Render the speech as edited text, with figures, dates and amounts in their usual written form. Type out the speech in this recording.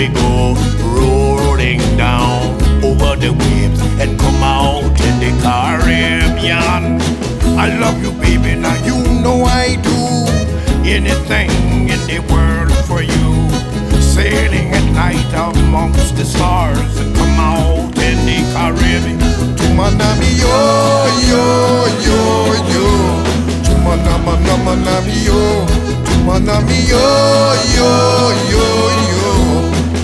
We go rolling down over the waves and come out in the Caribbean. I love you, baby, now you know I do anything in the world for you. Sailing at night amongst the stars and come out in the Caribbean to Miami, yo, yo.